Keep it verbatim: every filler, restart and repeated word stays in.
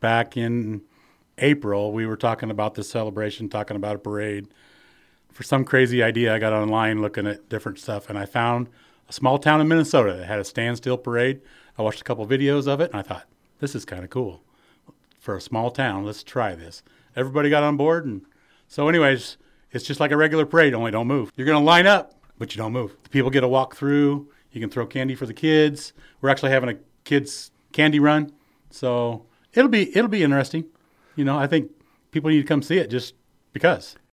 back in April, we were talking about this celebration, talking about a parade. For some crazy idea, I got online looking at different stuff, and I found a small town in Minnesota that had a standstill parade. I watched a couple videos of it, and I thought, this is kind of cool. For a small town, let's try this. Everybody got on board, and so anyways, it's just like a regular parade, only don't move. You're going to line up, but you don't move. The people get to walk through. You can throw candy for the kids. We're actually having a kids candy run, so it'll be it'll be interesting. You know, I think people need to come see it just because.